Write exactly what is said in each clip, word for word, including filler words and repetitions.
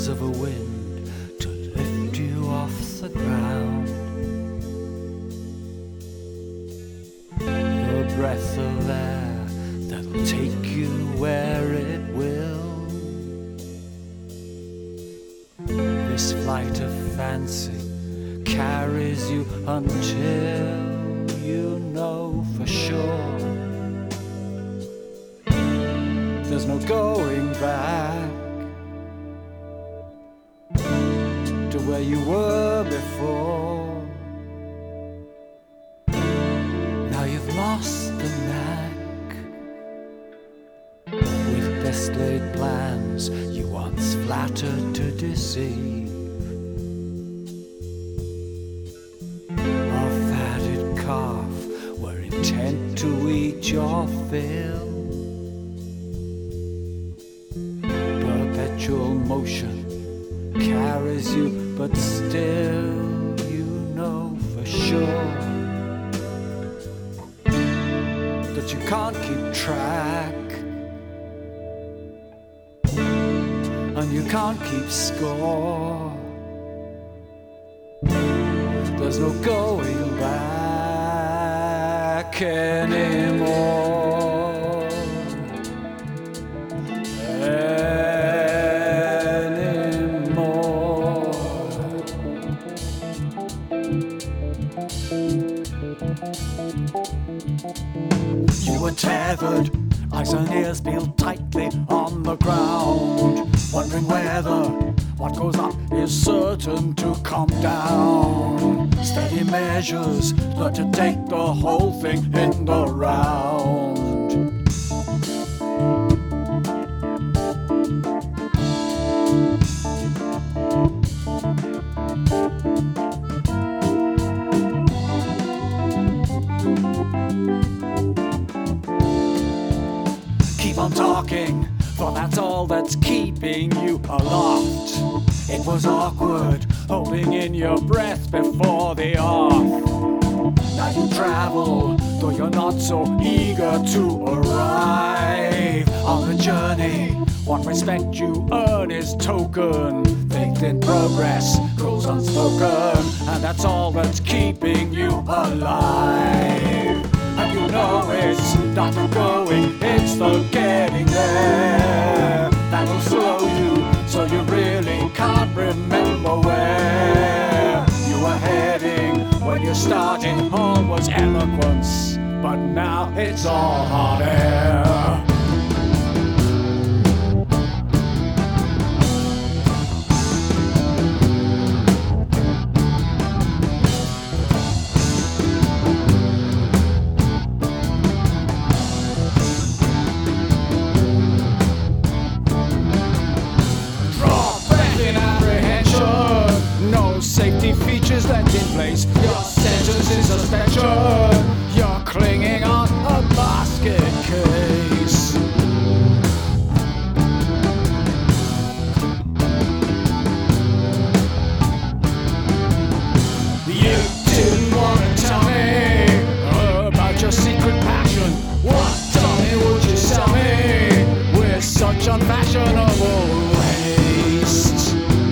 whiz of a wind to lift you off the ground. Your breath of air that'll take you where it will. This flight of fancy carries you until you know for sure there's no going back to where you were before. Now you've lost the knack. With best laid plans you once flattered to deceive. Our fatted calf were intent to eat your fill. Perpetual motion carries you, but still you know for sure that you can't keep track, and you can't keep score. There's no going back anymore. You were tethered, eyes and ears peeled tightly on the ground, wondering whether what goes up is certain to come down. Steady measures learn to take the whole thing in the round. Keep on talking, for that's all that's keeping you aloft. It was awkward, holding in your breath before the off. Now you travel, though you're not so eager to arrive. On the journey, what respect you earn is token. Faith in progress goes unspoken, and that's all that's keeping you alive. And you know it's not the going, it's the getting there that'll slow you, so you really can't remember where you were heading when you started. All was eloquence, but now it's all hot air. Safety features left in place. Your sentence is suspension. You're clinging on a basket case. You didn't want to tell me about your secret passion. What, tell me, would you sell me with such unfashionable waste?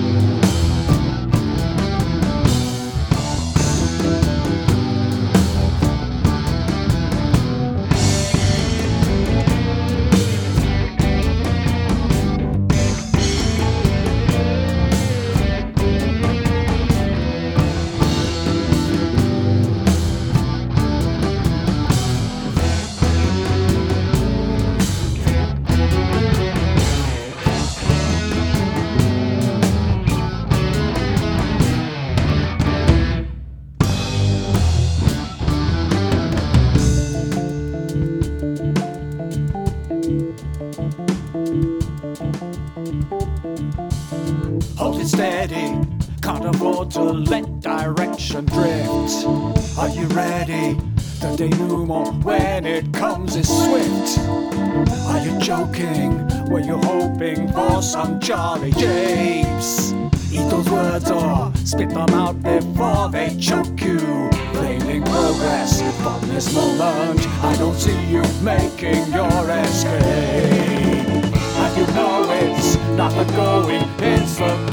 Hold it steady, can't afford to let direction drift. Are you ready? The denouement when it comes is swift. Are you joking? Were you hoping for some Charlie Japes? Eat those words or spit them out before they choke you. Flailing progress from this moment, I don't see you making your escape. And you know it's not the going, it's the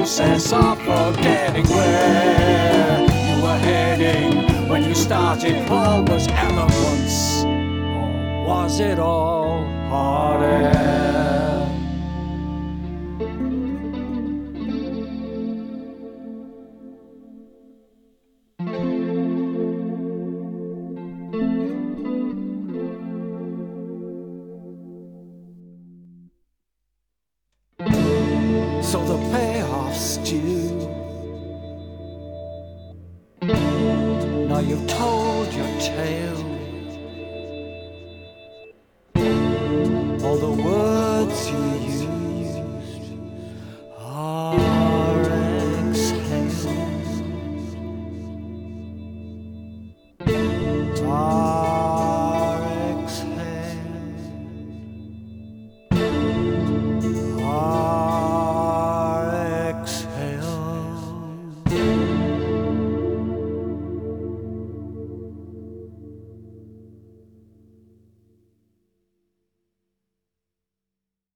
process of forgetting where you were heading when you started. All was eloquence, or was it all hot air? So the payoff's due. Now you've told your tale. All the words you